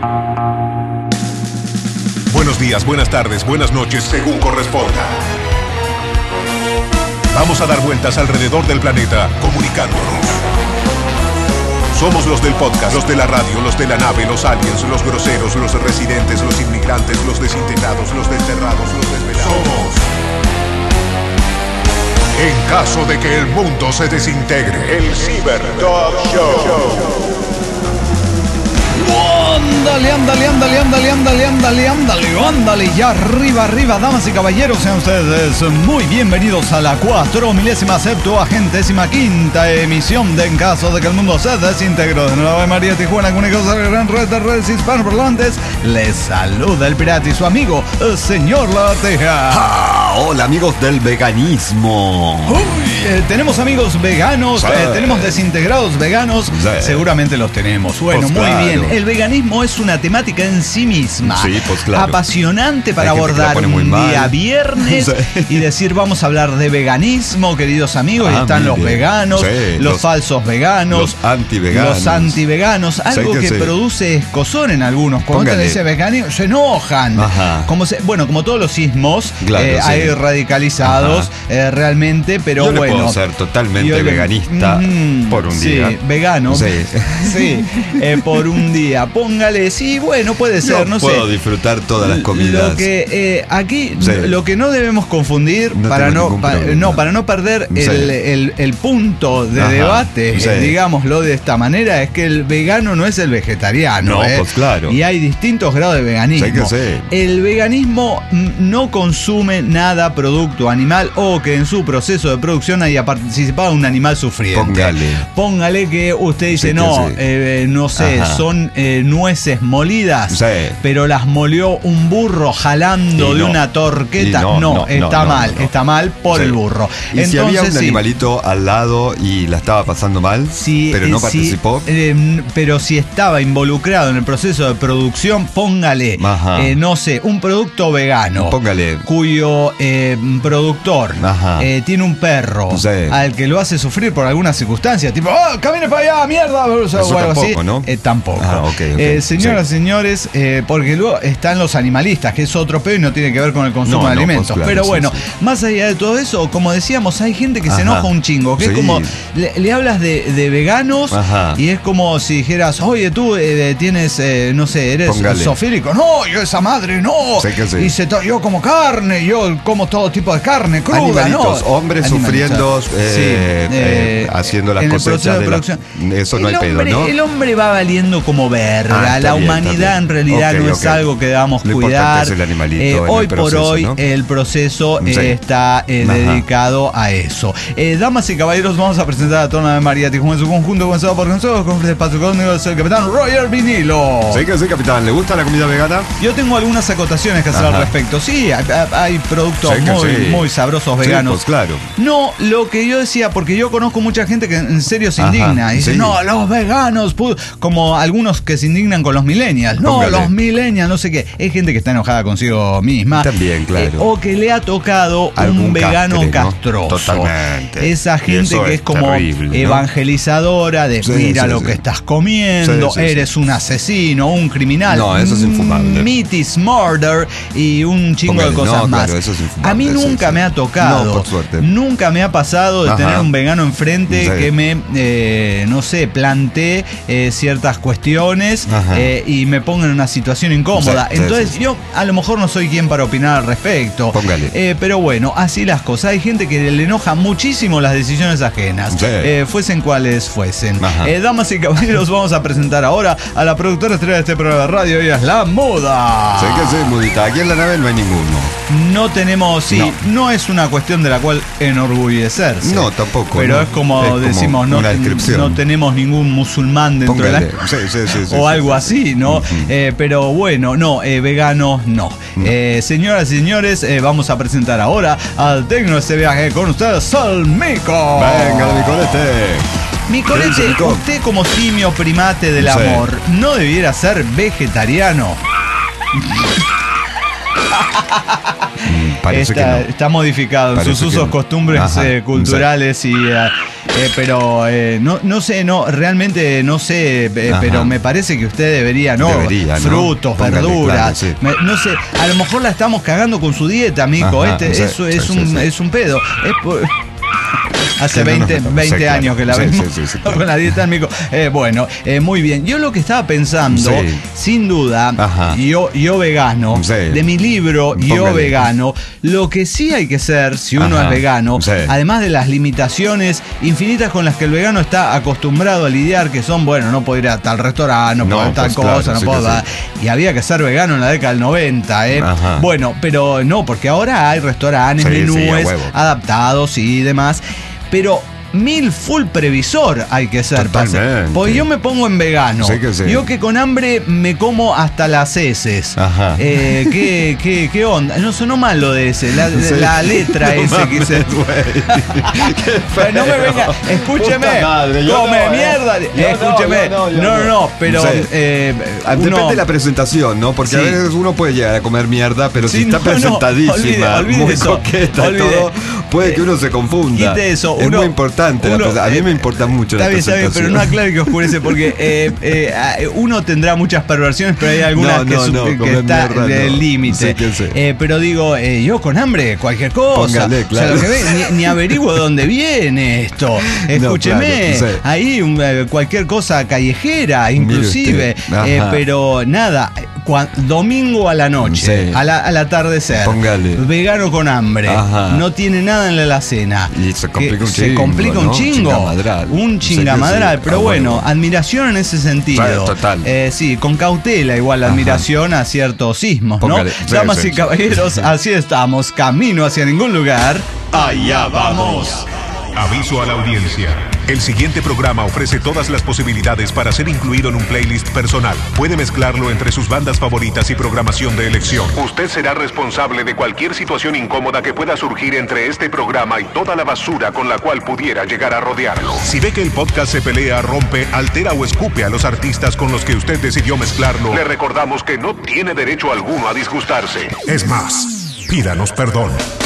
Buenos días, buenas tardes, buenas noches, según corresponda. Vamos a dar vueltas alrededor del planeta, comunicándonos. Somos los del podcast, los de la radio, los de la nave, los aliens, los groseros, los residentes, los inmigrantes, los desintegrados, los desterrados, los desvelados. Somos. En caso de que el mundo se desintegre, el Cyber Dog Show. Ándale, ya arriba, damas y caballeros, sean ustedes muy bienvenidos a la 4.070.75ª emisión de En caso de que el mundo se desintegre. De Nueva María Tijuana, comunicados a la gran red de redes hispanoparlantes, les saluda el pirata y su amigo, el señor Lateja. Hola amigos del veganismo. Tenemos amigos veganos, Sí. Tenemos desintegrados veganos, Sí. Seguramente los tenemos. Bueno, Pues muy claro. bien. El veganismo es una temática en sí misma. Sí, pues claro. Apasionante para Hay gente que la abordar pone muy un día mal. viernes Sí. y decir vamos a hablar de veganismo, queridos amigos. Y Ah, están muy los bien. veganos, Sí, los falsos veganos, los antiveganos. los antiveganos, algo Sí, que sí. produce escozor en algunos. Cuando Póngale. te dice veganismo, se enojan. Ajá. Como todos los sismos, Claro, sí. hay radicalizados realmente, pero Yo bueno. no puedo ser totalmente Yo le- veganista por un día. Sí, vegano. Sí. Sí, por un día. Póngale, sí, bueno, puede ser, Yo no puedo sé. disfrutar todas las comidas. Lo que aquí, Sí. lo que no debemos confundir No para tengo no, ningún problema. para no perder Sí. el punto de Ajá. debate, Sí. digámoslo de esta manera, es que el vegano no es el vegetariano. No, pues claro. Y hay distintos grados de veganismo. Sí que sí. El veganismo no consume nada producto animal o que en su proceso de producción haya participado un animal sufriente. Póngale que usted dice, Sí que no, sí. no sé, Ajá. son nueces molidas, Sí. pero las molió un burro jalando Y de no. una torqueta. Y no, Está no, mal, no. está mal por Sí. el burro. Y si había un sí. animalito al lado y la estaba pasando mal, Sí, pero no sí, participó. pero si estaba involucrado en el proceso de producción, póngale, Ajá. no sé, un producto vegano. Póngale. Cuyo productor Ajá. tiene un perro Sí. al que lo hace sufrir por alguna circunstancia, tipo, ¡oh, camine para allá, mierda! O sea, Eso o algo tampoco, así. ¿no? Tampoco. Ah, ok. Señoras y señores, porque luego están los animalistas, que es otro pedo y no tiene que ver con el consumo No, de no, alimentos. pues claro, pero sí, bueno, sí. más allá de todo eso, como decíamos, hay gente que se Ajá. enoja un chingo, que es Sí. como, le hablas de veganos Ajá. y es como si dijeras, oye, tú tienes, no sé, eres Póngale. zoofílico. No, yo esa madre, no. Sí que sí. Y yo como carne, yo como todo tipo de carne cruda, Animalitos, ¿no? hombres sufriendo, haciendo las en el cosechas proceso de la- producción. eso no El hay pedo, hombre- ¿no? El hombre va valiendo como verga. Ah, está la bien, humanidad está bien. en realidad Ok, no es ok. algo que debamos Lo cuidar. importante es el animalito en el Hoy por proceso, hoy ¿no? el proceso Sí. está Ajá. dedicado a eso. Damas y caballeros, vamos a presentar a Tona de María Tijuana en su conjunto, comenzado por nosotros, con el espacio conmigo, es el capitán Roger Vinilo. Sí que sí, capitán. ¿Le gusta la comida vegana? Yo tengo algunas acotaciones que hacer al Ajá. respecto. Sí, hay productos Sí que muy, sí. muy sabrosos Sí, veganos. pues claro. No, lo que yo decía, porque yo conozco mucha gente que en serio se Ajá, indigna. Y dice, sí. no, los veganos, como algunos que se indignan con los millennials. No, Póngale. los millennials, no sé qué. Es gente que está enojada consigo misma. También, claro. O que le ha tocado Algún un vegano castre, ¿no? castroso. Totalmente. Esa Y gente eso que es es como terrible, ¿no? evangelizadora de Sí, mira sí, lo sí. que estás comiendo, Sí, sí, eres sí. un asesino, un criminal. No, eso es infumable. Meat is murder y un chingo Póngale, de cosas no, más. claro, eso es infumable, A mí sí, nunca sí. me ha tocado. No, por suerte. Nunca me ha pasado de Ajá. tener un vegano enfrente Sí. que me, no sé, plantee ciertas cuestiones Ajá. y me ponga en una situación incómoda. Sí, sí, Entonces sí, sí. yo a lo mejor no soy quien para opinar al respecto. Póngale. Pero bueno, así las cosas. Hay gente que le enoja muchísimo las decisiones ajenas. Sí. Fuesen cuales fuesen. Ajá. Damas y caballeros, vamos a presentar ahora a la productora estrella de este programa de radio. Ella es La Muda. Sí que sí, mudita. Aquí en la nave no hay ninguno. No tenemos, no es una cuestión de la cual enorgullecerse. No, tampoco, Pero no. es como Es como decimos, no, una descripción. no tenemos ningún musulmán dentro de Póngale. la... Sí, sí, sí, sí, o sí, algo sí. así, ¿no? Ujú. Pero bueno, no, veganos no. Señoras y señores, vamos a presentar ahora al tecno de este viaje con ustedes, Salmico. Venga, mi colete. Micolete, Mico. usted como simio primate del Sí. amor, ¿no debiera ser vegetariano? Parece que no. Está modificado en Parece sus que usos, no. costumbres Ajá, culturales pero no sé, realmente no sé, pero me parece que usted debería, Debería, ¿no? frutos, Póngale, verduras, claro, sí. no sé, a lo mejor la estamos cagando con su dieta, mijo. Ajá, sí, Eso sí, es sí, un sí. es un pedo. Hace Sí, 20 sí, claro. años que la Sí, vemos sí, claro. con la dieta, mijo. Bueno, muy bien. Yo lo que estaba pensando, Sí. sin duda, Ajá. yo vegano, Sí. de mi libro Yo Póngale. Vegano, lo que sí hay que ser, si uno Ajá. es vegano, Sí. además de las limitaciones infinitas con las que el vegano está acostumbrado a lidiar, que son, bueno, no puedo ir a tal restaurante, no puedo ir a tal pues, cosa, claro, no sí puedo... que Y había que ser vegano en la década del 90, ¿eh? Ajá. Bueno, pero no, porque ahora hay restaurantes, Sí, sí, a menúes huevo. adaptados y demás, pero... full previsor hay que ser. Totalmente. Porque yo me pongo en vegano. Sí que sí. Yo que con hambre me como hasta las heces. Ajá. ¿Qué onda? No sonó mal lo de ese. Sí. La letra No S mames, quise. Qué Pero no me feo. venga, escúcheme, Puta madre, yo come no, mierda, yo escúcheme, yo no, pero Sí. Depende uno, de la presentación, ¿no? Porque Sí. a veces uno puede llegar a comer mierda, pero Sí, si está no, presentadísima, olvide muy eso, coqueta y olvide. todo, puede que uno se confunda. Quite eso, es uno- muy importante. A mí me importa mucho Está la bien, está bien, presentación. pero no aclare que oscurece porque uno tendrá muchas perversiones, pero hay algunas que comer está mierda, del no. límite. Sí que sí. Pero digo, yo con hambre, cualquier cosa. Póngale, claro. O sea, lo que ve, ni averiguo de dónde viene esto. Escúcheme, claro, sí. ahí cualquier cosa callejera, inclusive. usted. Ajá. Pero nada, domingo a la noche, Sí. al atardecer. Póngale. Vegano con hambre. Ajá. No tiene nada en la alacena. Y se complica un Se chingo, complica un ¿no? chingo. Chingamadral. Un Sí, chingamadral. sí. Pero Ah, bueno, bueno. admiración en ese sentido. Sí, total. Sí, con cautela igual la Ajá. admiración a ciertos sismos, ¿no? Póngale. Sí, Damas sí, y sí. caballeros, así estamos, camino hacia ningún lugar. Allá vamos. Aviso a la audiencia. El siguiente programa ofrece todas las posibilidades para ser incluido en un playlist personal. Puede mezclarlo entre sus bandas favoritas y programación de elección. Usted será responsable de cualquier situación incómoda que pueda surgir entre este programa y toda la basura con la cual pudiera llegar a rodearlo. Si ve que el podcast se pelea, rompe, altera o escupe a los artistas con los que usted decidió mezclarlo, le recordamos que no tiene derecho alguno a disgustarse. Es más, pídanos perdón.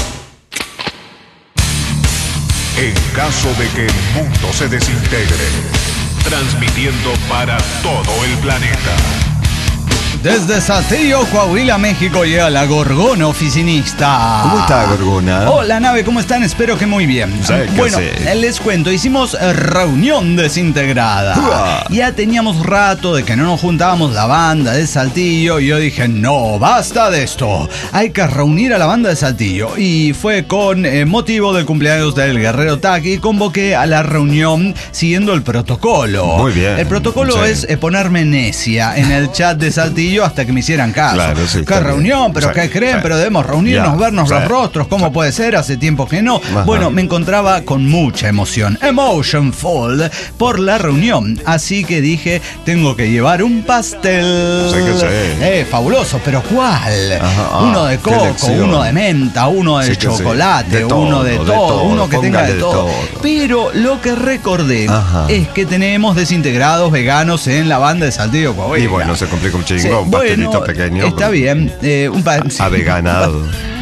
En caso de que el mundo se desintegre, transmitiendo para todo el planeta. Desde Saltillo, Coahuila, México, llega la Gorgona Oficinista. ¿Cómo está, Gorgona? Hola, nave, ¿cómo están? Espero que muy bien. Sí, que bueno, sí. les cuento, hicimos reunión desintegrada. ¡Uah! Ya teníamos rato de que no nos juntábamos la banda de Saltillo y yo dije, no, basta de esto. Hay que reunir a la banda de Saltillo. Y fue con motivo del cumpleaños del Guerrero Taki y convoqué a la reunión siguiendo el protocolo. Muy bien. El protocolo Sí. es ponerme necia en el chat de Saltillo hasta que me hicieran caso. Claro, sí, ¿Qué está reunión? bien. ¿Pero Sí, qué creen? sí. Pero debemos reunirnos, Ya, vernos sí. los rostros. ¿Cómo puede ser? Hace tiempo que no. Ajá. Bueno, me encontraba con mucha emoción. Emotionful por la reunión. Así que dije, tengo que llevar un pastel. Sí que sí. Fabuloso, pero ¿cuál? Ajá, Uno de qué coco, elección. uno de menta, uno de Sí que sí. chocolate, De todo, uno de todo, uno que tenga póngale de todo. Pero lo que recordé Ajá. es que tenemos desintegrados veganos en la banda de Saltillo, Coahuila. Y bueno, se complica un chingo, Sí, un pastelito bueno, pequeño. Está bien. Aveganado.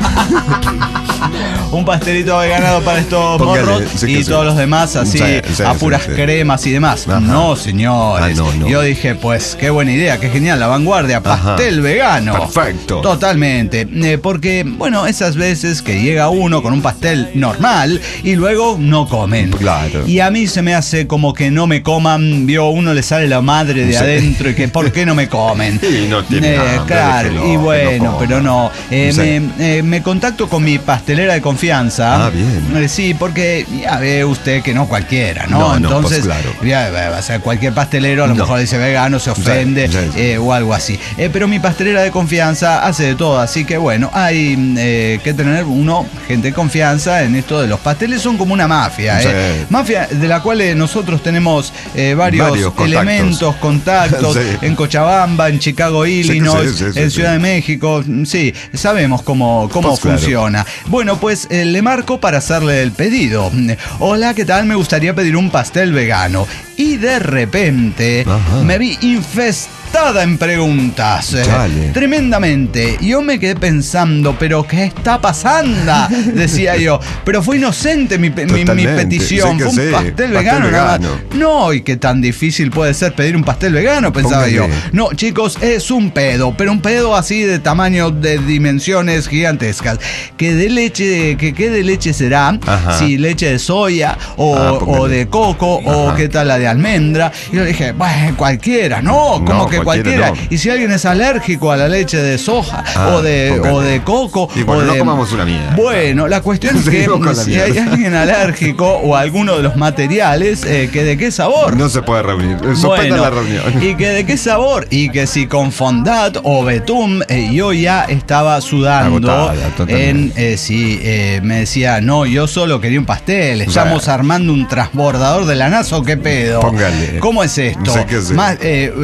Un pastelito veganado para estos Póngale, morros sí que y sí. todos los demás así Sí, sí, a sí, puras sí. cremas y demás. Ajá. No, señores. Ah, no. Yo dije, pues, qué buena idea, qué genial, la vanguardia, pastel vegano. Perfecto. Totalmente. Porque, bueno, esas veces que llega uno con un pastel normal y luego no comen. Claro. Y a mí se me hace como que no me coman, uno le sale la madre de Sí. adentro y que ¿por qué no me comen? Y no tiene hambre, claro, déjelo, y que bueno, no coma. pero no. Sí. Me contacto con mi pastelera de confianza. Ah, bien. Sí, porque ya ve usted que no cualquiera, ¿no? No, Entonces, pues claro. ya, va a ser cualquier pastelero, a lo No. mejor dice vegano, se ofende Sí, sí. o algo así. Pero mi pastelera de confianza hace de todo, así que bueno, hay que tener gente de confianza en esto de los pasteles, son como una mafia, Sí. Mafia de la cual nosotros tenemos varios contactos. elementos, contactos Sí. en Cochabamba, en Chicago, Illinois, sí, en sí. Ciudad de México, sí, sabemos cómo Pues claro. funciona. Bueno, pues le marco para hacerle el pedido. Hola, ¿qué tal? Me gustaría pedir un pastel vegano. Y de repente Ajá. me vi infestado apretada en preguntas. Chale. Tremendamente. Yo me quedé pensando, ¿pero qué está pasando? Decía yo. Pero fue inocente mi petición. Sí, fue un pastel vegano nada más. No, y qué tan difícil puede ser pedir un pastel vegano, pensaba yo. No, chicos, es un pedo, pero un pedo así de tamaño, de dimensiones gigantescas. ¿Qué de leche será? Ajá. Si leche de soya o de coco. Ajá. O qué tal la de almendra. Y yo dije, bueno, cualquiera. No, como que cualquiera. No. Y si alguien es alérgico a la leche de soja o de coco. Y bueno, no comamos una mierda. Bueno, la cuestión es que Seguimos con la si mierda. hay alguien alérgico o alguno de los materiales, que de qué sabor. No se puede reunir. Suspenda la reunión. Y que de qué sabor. Y que si con fondant o betún, yo ya estaba sudando. Agotada, totalmente. Me decía, no, yo solo quería un pastel. Estamos armando un transbordador de la NASA, ¿o qué pedo? Póngale. ¿Cómo es esto? Sé que sí. Más,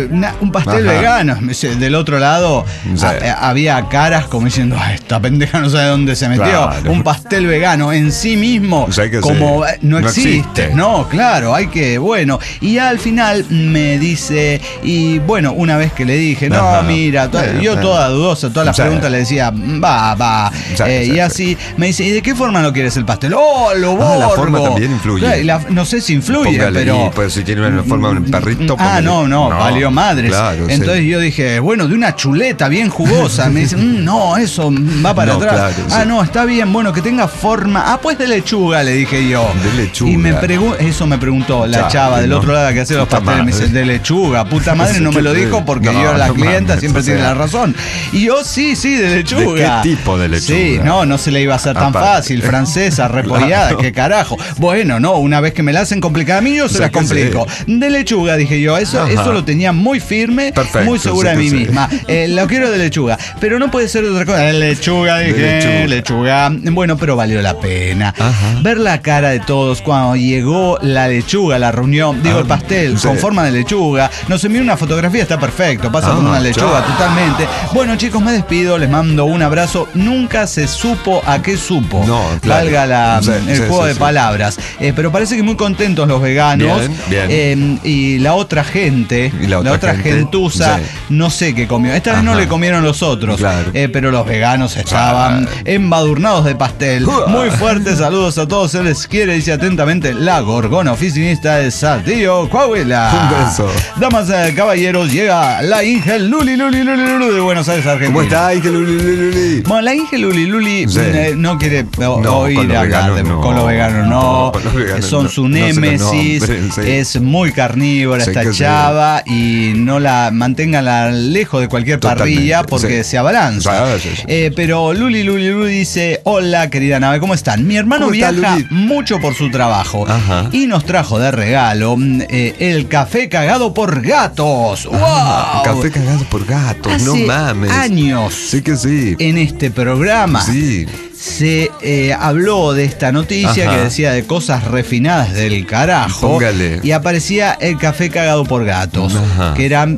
un pastel Ajá. vegano. Del otro lado Sí. había caras como diciendo, esta pendeja no sabe dónde se metió. Claro. Un pastel vegano en sí mismo, Sé que como sí. no No existe. existe. No, claro, hay que, bueno. Y al final me dice, y bueno, una vez que le dije, no, Ajá. mira, yo toda dudosa, todas las Sí. preguntas le decía, va. Sí, Y sí, así me dice, ¿y de qué forma lo quieres el pastel? ¡Oh, lo borgo! La forma también influye. Claro, y no sé si influye, Póngale, pero... y pues si tiene una forma de un perrito. póngale. No, valió madres. Claro, entonces yo dije, bueno, de una chuleta bien jugosa. Me dicen, no, eso va para No, atrás. claro, sí. No, está bien, bueno, que tenga forma. Pues de lechuga, le dije yo. De lechuga. Y eso me preguntó la chava del ¿no? otro lado que hacía los Puta pasteles. Me dice, madre. de lechuga. Puta madre, no me lo dijo porque No, yo, la no clienta, mames, siempre o sea. tiene la razón. Y yo, sí, de lechuga. ¿De qué tipo de lechuga? Sí, no se le iba a hacer tan Aparte. fácil. Francesa, repollada, Claro. qué carajo. Bueno, no, una vez que me la hacen complicada a mí, yo se Sé las que complico. De lechuga, dije yo. Eso Ajá. lo tenía muy firme, Perfecto, muy segura sé de mí que sí. misma. Lo quiero de lechuga, pero no puede ser de otra cosa. Lechuga, dije, lechuga. Bueno, pero valió la pena. Ajá. Ver la cara de todos cuando llegó la lechuga a la reunión, el pastel sí. con forma de lechuga. Nos envió una fotografía, está perfecto, pasa como una lechuga chao. totalmente. Bueno, chicos, me despido, les mando un abrazo. Nunca se supo a qué supo. No, claro. Valga Sí, el juego de palabras. Pero parece que muy contentos los veganos. Bien. Y la otra gente, Y la otra gente, gentuza, sí. no sé qué comió. Esta vez no Ajá. le comieron los otros. Claro. Pero los veganos estaban embadurnados de pastel. Muy fuertes saludos a todos. Se les quiere, dice atentamente la gorgona oficinista de Saltillo, Coahuila. Un beso. Damas, caballeros, llega la Inge Luli de Buenos Aires, Argentina. ¿Cómo está? Ay, que luli. Bueno, la Inge Luli Sí. No quiere No, oír con los acá veganos no. con los veganos, no. Con los veganos Son no. su No se los némesis, nombren, sí. es muy carnívora Sé esta que sí. chava y no la manténganla lejos de cualquier Totalmente, parrilla porque sí. se abalanza. Sí. Pero Luli dice, hola querida nave, ¿cómo están? Mi hermano ¿Cómo está, viaja Luli? mucho por su trabajo Ajá. y nos trajo de regalo el café cagado por gatos. ¡Wow! Café cagado por gatos, Hace no mames. años Sí que sí. en este programa Sí. se habló de esta noticia Ajá. que decía de cosas refinadas del carajo. Póngale. Y aparecía el café cagado por gatos, Ajá. que eran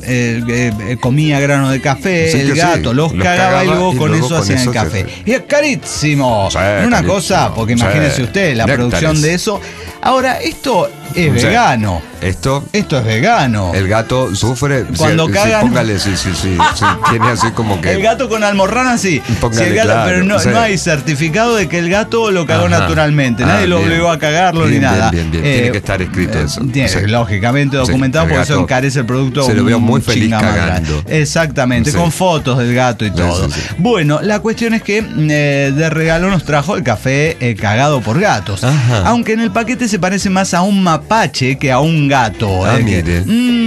comía grano de café, Sí el que gato sí. los cagaba y luego con eso hacían el se café. hace. Y es carísimo. Sí, Una carísimo. cosa, porque imagínese Sí. usted la Néctares. producción de eso. Ahora, esto es Sí. vegano. Esto, Esto es vegano. el gato sufre. Cuando cagan- Póngale, sí. Tiene así como que. El gato con almorrana sí. Póngale, Sí, el gato, claro, pero no, sí. no hay certificado de que el gato lo cagó Ajá. naturalmente. Nadie lo bien. obligó a cagarlo Bien, ni nada. Bien. Tiene que estar escrito eso. Tiene, Sí. lógicamente documentado, Sí, el porque eso gato encarece el producto. se lo veo muy feliz chingamadral. cagando. Exactamente, Sí. con fotos del gato y todo. Sí. Bueno, la cuestión es que de regalo nos trajo el café cagado por gatos. Ajá. Aunque en el paquete se parece más a un mapache que a un gato. Ah, que, mire.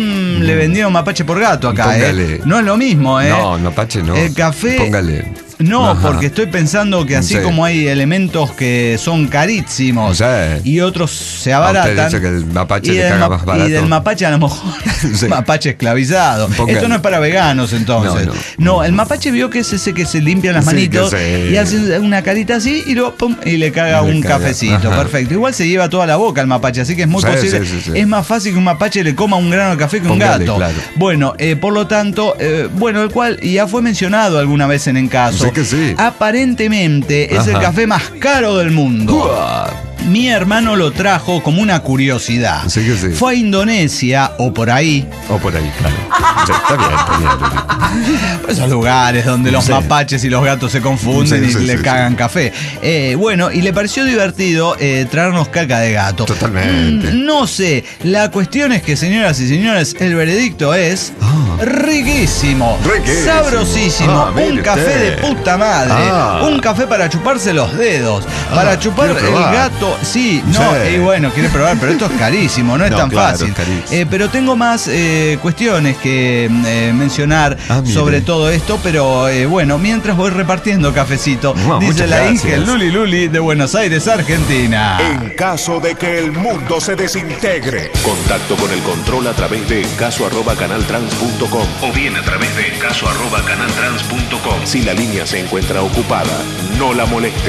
le vendieron mapache por gato acá. Póngale. No es lo mismo, No, mapache no. El café. Póngale. No, Ajá. porque estoy pensando que así Sí. como hay elementos que son carísimos Sí. y otros se A usted abaratan. dice que el mapache y le del caga más barato. Y del mapache a lo mejor Sí. mapache esclavizado. Póngale. Esto no es para veganos entonces. No. El mapache vio que es ese que se limpian las Sí, manitos que sí. y hace una carita así y, y le caga Le un caga. cafecito. Ajá. Perfecto. Igual se lleva toda la boca el mapache, así que es muy Sí, posible. sí. Es más fácil que un mapache le coma un grano de café que un Póngale, gato. claro. Bueno, por lo tanto, el cual ya fue mencionado alguna vez en caso. Sí que sí. Aparentemente es el Ajá. café más caro del mundo. Mi hermano lo trajo como una curiosidad. Sí que sí. Fue a Indonesia o por ahí. O por ahí, claro. Sí, está bien. Esos lugares donde los Sí. mapaches y los gatos se confunden Sí, y sí, le sí, cagan sí. café. Bueno, y le pareció divertido traernos caca de gato. Totalmente. No sé, la cuestión es que, señoras y señores, el veredicto es riquísimo, Riquísimo. sabrosísimo, Mire un café usted. de puta madre, un café para chuparse los dedos, para chupar quiero el probar. gato. Sí, no, Sí. y bueno, quiere probar, pero esto es carísimo, no es No, tan claro, fácil. es carísimo. Pero tengo más cuestiones que mencionar Mire. sobre todo esto, pero bueno, mientras voy repartiendo cafecito, No, dice muchas la gracias. Inge Luli Luli de Buenos Aires, Argentina. En caso de que el mundo se desintegre, Contacto con el control a través de caso@canaltrans.com o bien a través de caso@canaltrans.com. Si la línea se encuentra ocupada, no la moleste.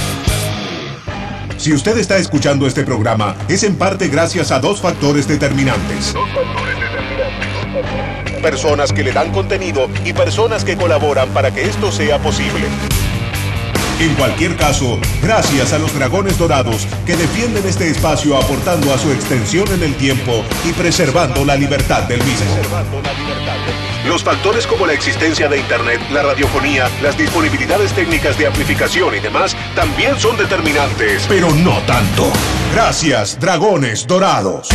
si usted está escuchando este programa, es en parte gracias a dos factores determinantes. Personas que le dan contenido y personas que colaboran para que esto sea posible. En cualquier caso, gracias a los Dragones Dorados que defienden este espacio aportando a su extensión en el tiempo y preservando la libertad del mismo. Los factores como la existencia de Internet, la radiofonía, las disponibilidades técnicas de amplificación y demás también son determinantes, pero no tanto. Gracias, Dragones Dorados.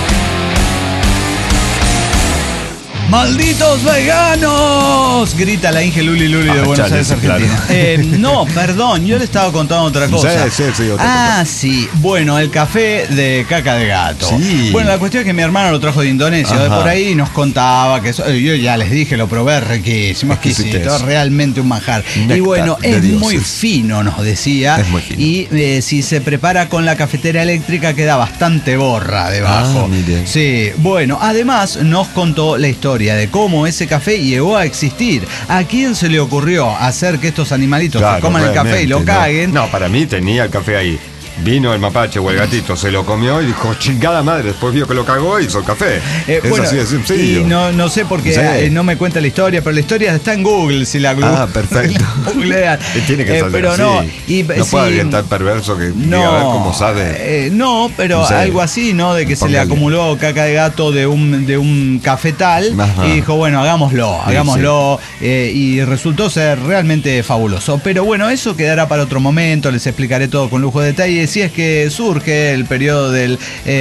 ¡Malditos veganos! Grita la Inge Luli Luli de Buenos chale, Aires, sí, Argentina. No, perdón, yo le estaba contando otra cosa. Sí, otra cosa. Sí. Bueno, el café de caca de gato. Sí. Bueno, la cuestión es que mi hermano lo trajo de Indonesia, de Ajá. por ahí nos contaba que yo ya les dije, lo probé riquísimo, exquisito, Exquisitez. realmente un manjar. Néctar Y bueno, de es dioses. muy fino, nos decía. Es muy fino. Y si se prepara con la cafetera eléctrica queda bastante borra debajo. mire. Sí, bueno, además nos contó la historia de cómo ese café llegó a existir. ¿A quién se le ocurrió hacer que estos animalitos se coman el café y lo realmente, caguen? No, para mí tenía el café ahí. Vino el mapache o el gatito, se lo comió y dijo, chingada madre, después vio que lo cagó y hizo el café. Es Bueno, así de sencillo. y no sé por qué Sí. no me cuenta la historia, pero la historia está en Google, si la Perfecto. googlean. Tiene que salir pero así. no, No sí, puede alguien tan perverso que diga, a ver cómo sabe. No, pero Sí. algo así, ¿no? De que se le Póngale. acumuló caca de gato de un cafetal. Ajá. Y dijo, bueno, hagámoslo. Y resultó ser realmente fabuloso. Pero bueno, eso quedará para otro momento, les explicaré todo con lujo de detalle. Si es que surge el periodo del,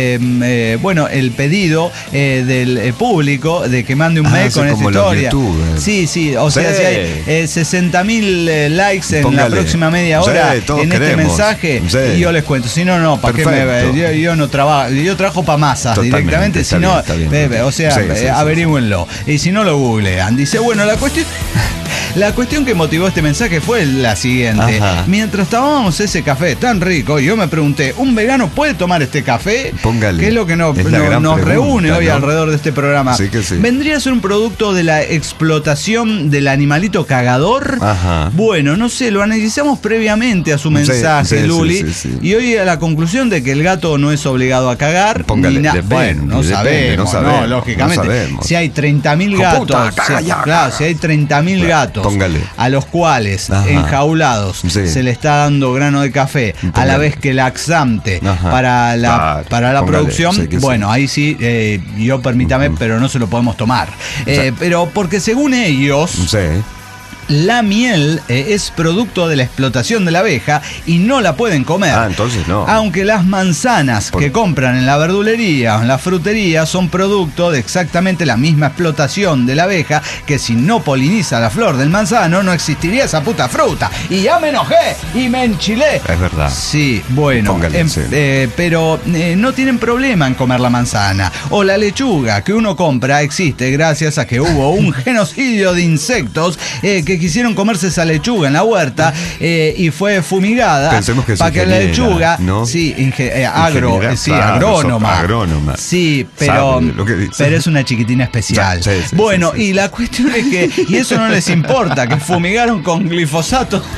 el pedido del público de que mande un mail sí, con esta como los historia. youtubers. Sí, o sea, Sí. si hay 60.000 likes en Póngale. la próxima media hora Sí, todos en este queremos. mensaje, Sí. y yo les cuento. Si no, ¿para qué Perfecto. yo no trabajo? Yo trabajo para masas Totalmente, directamente. está Si no, bien, está bien. o sea, Sí, averígüenlo. Y si no, lo googlean. Dice, bueno, la cuestión que motivó este mensaje fue la siguiente. Ajá. Mientras tomábamos ese café tan rico, yo me pregunté, ¿un vegano puede tomar este café? Póngale. ¿Qué es lo que nos Es la gran reúne pregunta, hoy ¿no? alrededor de este programa? Sí que sí. ¿Vendría a ser un producto de la explotación del animalito cagador? Ajá. Bueno, no sé, lo analizamos previamente a su mensaje, sí, Luli, sí. y hoy a la conclusión de que el gato no es obligado a cagar. Póngale, ni depende, bueno, no depende, sabemos, no sabemos, lógicamente. no sabemos. Si hay 30.000 ¡Hijo gatos, puta, caga ya, claro, caga! si hay 30.000 gatos Póngale. a los cuales Ajá. enjaulados Sí. se le está dando grano de café, a la Póngale. vez que laxante Ajá. para la Póngale, producción, sí que sí. bueno, ahí sí, yo permítame, pero no se lo podemos tomar. Pero porque según ellos, Sí. la miel es producto de la explotación de la abeja y no la pueden comer. Entonces no. Aunque las manzanas que compran en la verdulería o en la frutería son producto de exactamente la misma explotación de la abeja, que si no poliniza la flor del manzano no existiría esa puta fruta. Y ya me enojé y me enchilé. Es verdad. Sí, bueno, Póngale, sí. pero no tienen problema en comer la manzana. O la lechuga que uno compra existe gracias a que hubo un genocidio de insectos que quisieron comerse esa lechuga en la huerta y fue fumigada. Pensemos que es para que la ingeniera, lechuga, ¿no? sí, Ingeniera, sí, claro, agrónoma. Sí, pero Sabe lo que dice. pero es una chiquitina especial. Sí, sí, bueno, sí, sí. y la cuestión es que, y eso no les importa, que fumigaron con glifosato.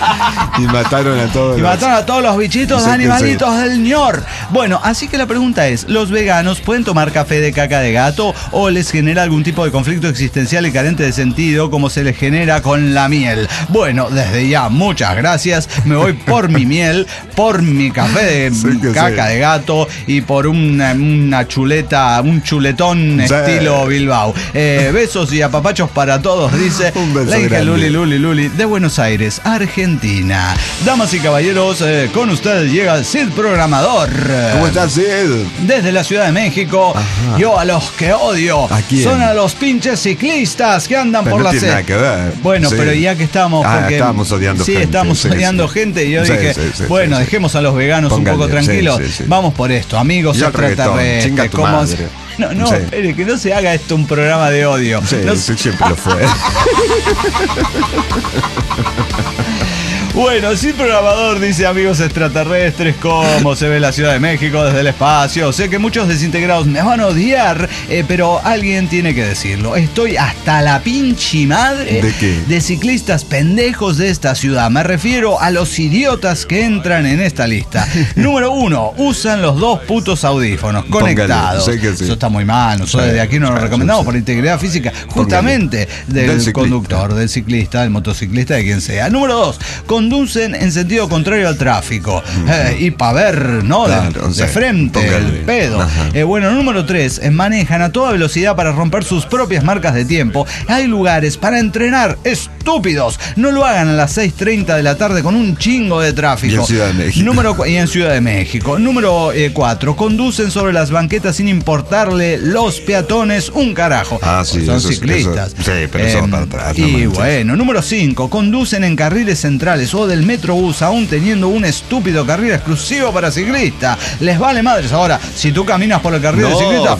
Y mataron a todos. Y mataron a todos los bichitos animalitos del ñor. Bueno, así que la pregunta es, ¿los veganos pueden tomar café de caca de gato o les genera algún tipo de conflicto existencial y carente de sentido como se les genera con la miel? Bueno, desde ya, muchas gracias. Me voy por mi miel, por mi café de caca de gato y por una chuleta, un chuletón estilo Bilbao. Besos y apapachos para todos, dice la hija Luli de Buenos Aires, Argentina. Damas y caballeros, con ustedes llega el Cid Programador. ¿Cómo estás, Cid? Desde la Ciudad de México. Ajá. Yo a los que odio son a los pinches ciclistas que andan por la tiene nada que ver. Bueno, pero ya que estamos... estábamos odiando gente. Sí, estamos odiando gente y yo dije, bueno, dejemos a los veganos un poco tranquilos. Vamos por esto, amigos extraterrestres. No, espere, que no se haga esto un programa de odio. Sí, siempre lo fue. Bueno, sí, programador dice, amigos extraterrestres, ¿cómo se ve la Ciudad de México desde el espacio? Sé que muchos desintegrados me van a odiar, pero alguien tiene que decirlo. Estoy hasta la pinche madre ¿de qué? De ciclistas pendejos de esta ciudad. Me refiero a los idiotas que entran en esta lista. Número 1, usan los dos putos audífonos conectados. Sé que sí. Eso está muy mal. Nosotros desde aquí no lo recomendamos por integridad física justamente del conductor, del ciclista, del motociclista, de quien sea. Número 2, conducen en sentido contrario al tráfico. Y para ver, ¿no? Claro, de frente, el pedo. Bueno, número 3, manejan a toda velocidad para romper sus propias marcas de tiempo. Hay lugares para entrenar, estúpidos. No lo hagan a las 6:30 de la tarde con un chingo de tráfico. Y en Ciudad de México. Y en Ciudad de México. Número 4, conducen sobre las banquetas sin importarle los peatones un carajo. Sí, son ciclistas. Sí, pero eso va para atrás. Y bueno, número 5, conducen en carriles centrales o del Metrobús, aún teniendo un estúpido carril exclusivo para ciclistas. Les vale madres. Ahora, si tú caminas por el carril de ciclistas,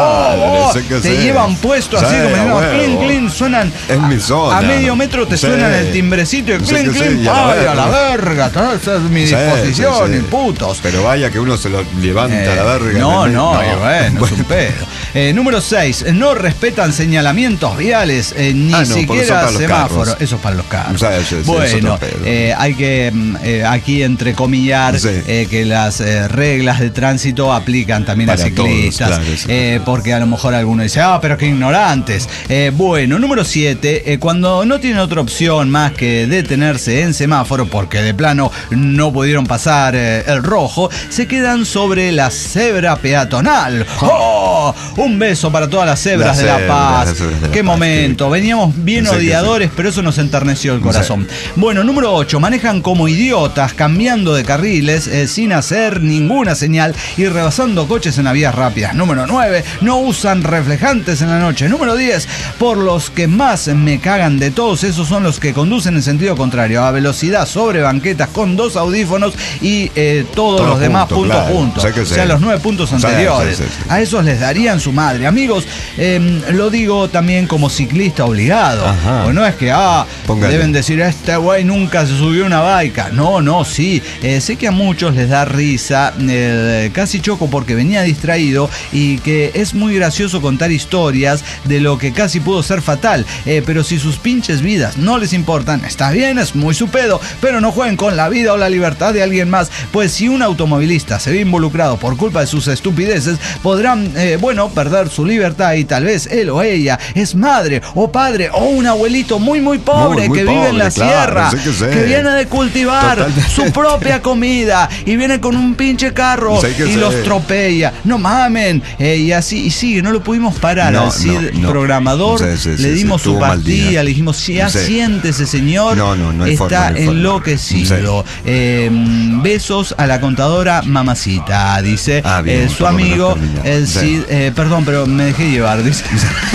te llevan puesto así como clink, suenan es mi zona. A medio metro te suenan el timbrecito y clink, ay, a la verga, esa es mi disposición, y putos. Pero vaya que uno se lo levanta a la verga. No, es un pedo. Número 6, no respetan señalamientos viales, ni siquiera semáforos. Eso es para los carros. Bueno, hay que aquí entrecomillar que las reglas de tránsito aplican también para a ciclistas, todos, porque a lo mejor alguno dice, pero qué ignorantes. Bueno, número 7, cuando no tienen otra opción más que detenerse en semáforo porque de plano no pudieron pasar el rojo, se quedan sobre la cebra peatonal. Un beso para todas las cebras de La Paz. Qué momento, veníamos bien odiadores, pero eso nos enterneció el corazón. Bueno, número 8, manejan como idiotas, cambiando de carriles sin hacer ninguna señal y rebasando coches en las vías rápidas. Número 9, no usan reflejantes en la noche. Número 10, por los que más me cagan de todos esos son los que conducen en sentido contrario, a velocidad sobre banquetas con dos audífonos y todos los demás puntos juntos. O sea, los 9 puntos anteriores. A esos les darían su madre. Amigos, lo digo también como ciclista obligado. O no es que, deben decir, este güey nunca se subió una baica. No, sí. Sé que a muchos les da risa, casi choco porque venía distraído y que es muy gracioso contar historias de lo que casi pudo ser fatal. Pero si sus pinches vidas no les importan, está bien, es muy su pedo, pero no jueguen con la vida o la libertad de alguien más, pues si un automovilista se ve involucrado por culpa de sus estupideces, podrán, perder su libertad y tal vez él o ella es madre o padre o un abuelito muy pobre muy que vive en la sierra, que viene de cultivar su propia comida y viene con un pinche carro y los tropella. No mamen. Y así, y sigue, no lo pudimos parar. Al Cid programador le dimos su pastilla, le dijimos, siéntese señor, está enloquecido. Besos a la contadora Mamacita, dice su amigo el Cid. Perdón, pero me dejé llevar, dice.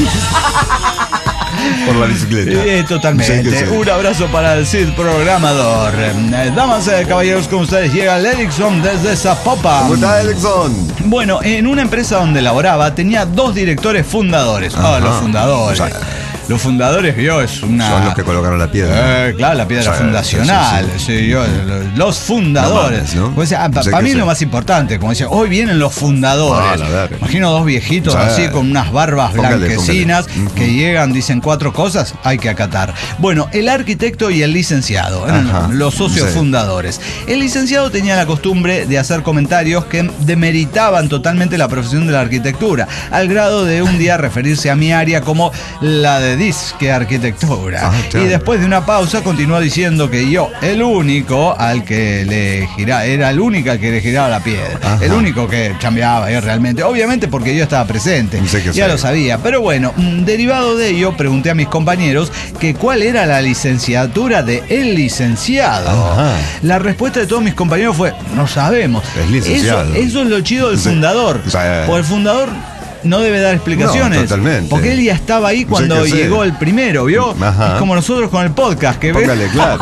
Por la bicicleta. Totalmente. Un abrazo para el Cid programador. Damas y caballeros, con ustedes llega el Erickson desde Zapopan. ¿Cómo está, Erickson? Bueno, en una empresa donde laboraba tenía 2 directores fundadores. Los fundadores. Los fundadores, es una... Son los que colocaron la piedra. Claro, la piedra fundacional. Sí, los fundadores. No mames, ¿no? Para mí es lo más importante. Como decía, hoy vienen los fundadores. Imagino dos viejitos así con unas barbas blanquecinas que llegan, dicen 4 cosas, hay que acatar. Bueno, el arquitecto y el licenciado, los socios fundadores. El licenciado tenía la costumbre de hacer comentarios que demeritaban totalmente la profesión de la arquitectura, al grado de un día referirse a mi área como la de disque arquitectura. Y después de una pausa continuó diciendo que yo, el único al que le giraba, era el único al que le giraba la piedra. El único que chambeaba realmente. Obviamente porque yo estaba presente. Ya lo sabía. Pero bueno, derivado de ello, pregunté a mis compañeros que cuál era la licenciatura de el licenciado. La respuesta de todos mis compañeros fue, no sabemos. Es licenciado. Eso es lo chido del fundador. Porque el fundador no debe dar explicaciones. No, totalmente. Porque él ya estaba ahí cuando llegó el primero, ¿vio? Es como nosotros con el podcast, que Póngale, claro,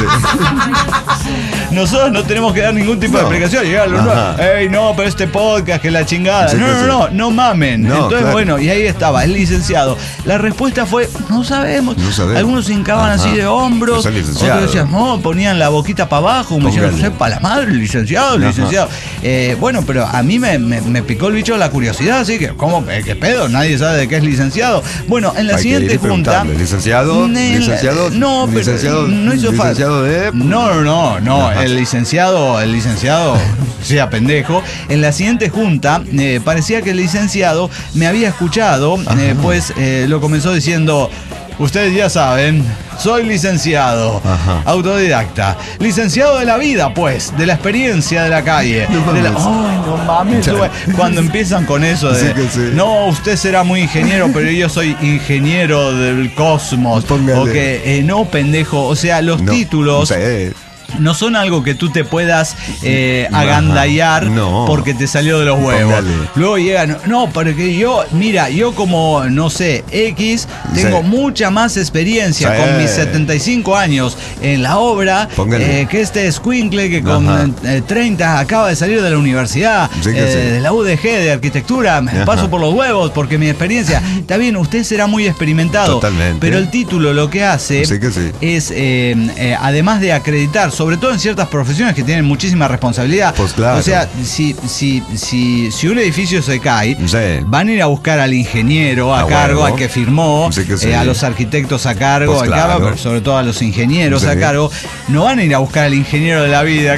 nosotros no tenemos que dar ningún tipo de explicación. Ey, no, pero este podcast, que la chingada. No mamen. Entonces, bueno, y ahí estaba, el licenciado. La respuesta fue, no sabemos. Algunos se hincaban así de hombros. Otros decían, no, ponían la boquita para abajo. Me decían, sepa la madre, licenciado. Bueno, pero a mí me picó el bicho la curiosidad, así que, ¿cómo? ¿Qué pedo? Nadie sabe de qué es licenciado. Bueno, en la siguiente junta... ¿Licenciado? No, pero no hizo falta. ¿Licenciado de...? No. El licenciado, sea pendejo. En la siguiente junta, parecía que el licenciado me había escuchado, pues lo comenzó diciendo... Ustedes ya saben, soy licenciado, autodidacta, licenciado de la vida, pues, de la experiencia de la calle. No mames, cuando empiezan con eso de, no, usted será muy ingeniero, pero yo soy ingeniero del cosmos. O que, no, pendejo, o sea, los títulos... No son algo que tú te puedas agandallar porque te salió de los huevos. Luego llegan, porque yo como, no sé, X, tengo mucha más experiencia con mis 75 años en la obra que este escuincle que con 30 acaba de salir de la universidad, de la UDG de arquitectura, me paso por los huevos porque mi experiencia, está bien, usted será muy experimentado, pero el título lo que hace es, además de acreditar, sobre todo en ciertas profesiones que tienen muchísima responsabilidad. Pues claro. O sea, si un edificio se cae, van a ir a buscar al ingeniero a cargo, al que firmó, a los arquitectos a cargo, pues claro, pero sobre todo a los ingenieros a cargo. No van a ir a buscar al ingeniero de la vida.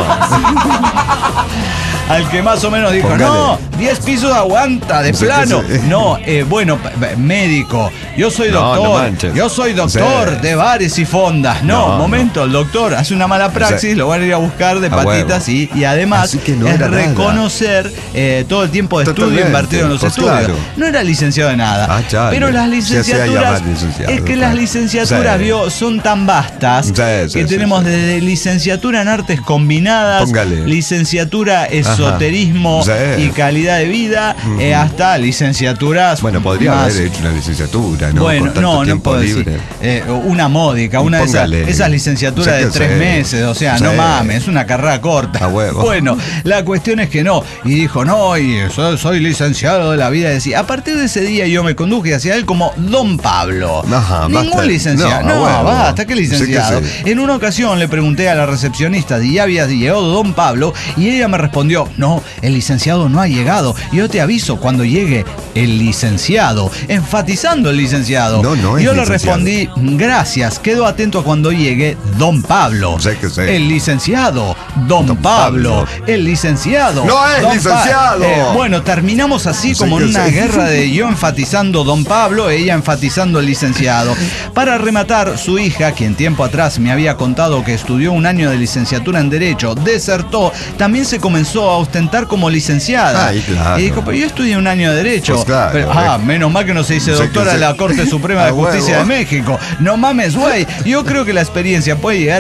Al que más o menos dijo, 10 pisos aguanta, de plano. Bueno, médico, yo soy doctor, de bares y fondas. Momento, el doctor hace una mala praxis, lo van a ir a buscar de patitas y además es reconocer todo el tiempo de estudio invertido en los estudios. Claro. No era licenciado de nada, pero las licenciaturas, las licenciaturas, son tan vastas que tenemos desde licenciatura en artes combinadas, licenciatura esoterismo y calidad de vida, hasta licenciaturas. Bueno, podría haber hecho una licenciatura, ¿no? Bueno, no puedo decir. Una módica, una de esas licenciaturas de 3 meses, o sea, no mames, es una carrera corta. Bueno, la cuestión es que no. Y dijo, soy licenciado de la vida. Decía, a partir de ese día yo me conduje hacia él como Don Pablo. Ningún licenciado. Basta, ¿qué licenciado? En una ocasión le pregunté a la recepcionista si ya había llegado Don Pablo y ella me respondió, no, el licenciado no ha llegado. Yo te aviso cuando llegue el licenciado, enfatizando el licenciado. Yo le respondí, gracias, quedo atento a cuando llegue Don Pablo. El licenciado, Don Pablo. El licenciado. ¡No es licenciado! Bueno, terminamos así como en una guerra de yo enfatizando Don Pablo, ella enfatizando el licenciado. Para rematar, su hija, quien tiempo atrás me había contado que estudió un año de licenciatura en Derecho, desertó, también se comenzó a ostentar como licenciada. Y dijo, pero yo estudié un año de Derecho. Pues claro, pero, menos mal que no se dice doctora de la Corte Suprema de Justicia de México. No mames, güey. Yo creo que la experiencia puede llegar a dar el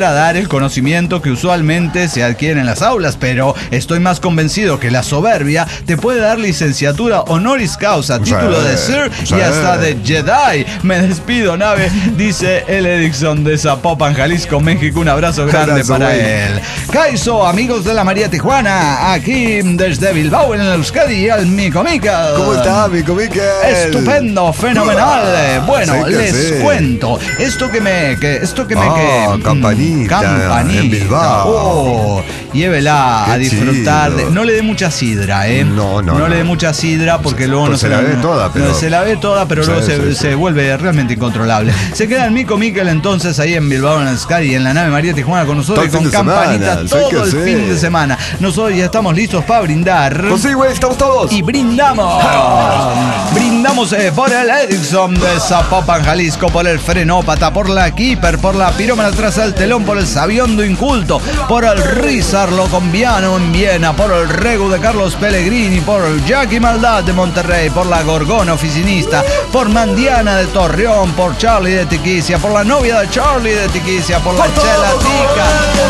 conocimiento que usualmente se adquiere en las aulas, pero estoy más convencido que la soberbia te puede dar licenciatura honoris causa, título de Sir y hasta de Jedi. Me despido, nave, dice el Edison de Zapopan, Jalisco, México. Un abrazo grande para él. Kaiso, amigos de la María Tijuana, aquí desde Bilbao en el Euskadi, al Mico Mica. ¿Cómo está, Mico Mica? Estupendo, fenomenal. Bueno, les cuento. Esto que me campanita en Bilbao. Llévela a disfrutar. No le dé mucha sidra, No le dé mucha sidra porque luego no se la ve toda, pero se la ve toda, pero luego se vuelve realmente incontrolable. Se queda el Mico Miquel entonces ahí en Bilbao, en el Sky, en la nave María Tijuana con nosotros y con campanita todo el fin de semana. Nosotros ya estamos listos para brindar. Pues sí, güey, estamos todos. Y brindamos. Brindamos por el Edison de Zapopan, Jalisco, por el Frenópata, por la Keeper, por la Pirómana atrás del telón, por el Sabiondo Inculto, por el Rizarlo Colombiano en Viena, por el Regu de Carlos Pellegrini, por el Jackie Maldad de Monterrey, por la Gorgona Oficinista, por Mandiana de Torreón, por Charlie de Tiquicia, por la novia de Charlie de Tiquicia, por la Chela Tica.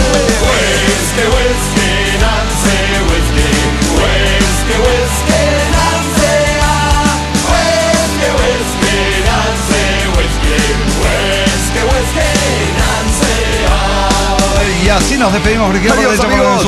Y así nos despedimos, Adiós, amigos.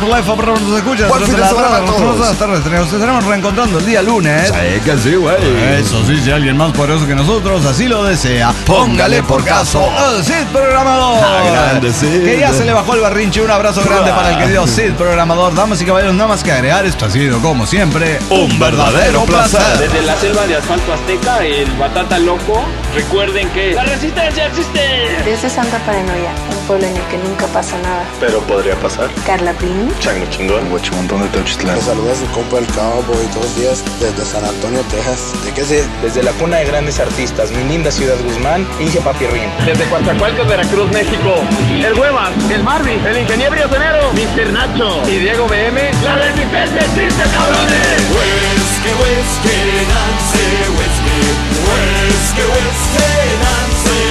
Nos estaremos reencontrando el día lunes. Sí, que sí, güey. Eso sí, si alguien más poderoso que nosotros así lo desea, póngale por caso al Cid Programador. Grande, Cid. Que ya se le bajó el barrinche. Un abrazo grande para el querido Cid Programador. Damas y caballeros, nada más que agregar. Esto ha sido, como siempre, un verdadero placer. Desde la selva de asfalto azteca, el Batata Loco, recuerden que la resistencia existe. Desde Santa Paranoia, un pueblo en el que nunca pasa nada. Pero podría pasar. Carla Pini. Chango Chingón. Huachimontón de Teuchitlán. Les saluda su compa el Cowboy todos los días desde San Antonio, Texas. ¿De qué sé? Desde la cuna de grandes artistas, mi linda ciudad Guzmán, Inge Papirrín. Desde Coatzacoalcos, Veracruz, México, el Huevas, el Marvin, el Ingeniero Rionero, Mr. Nacho y Diego BM. ¡La resistencia existe, cabrones! Whiskey, whiskey, Nancy, whiskey. Whiskey, whiskey, Nancy.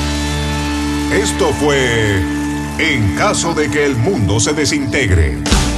Esto fue En caso de que el mundo se desintegre.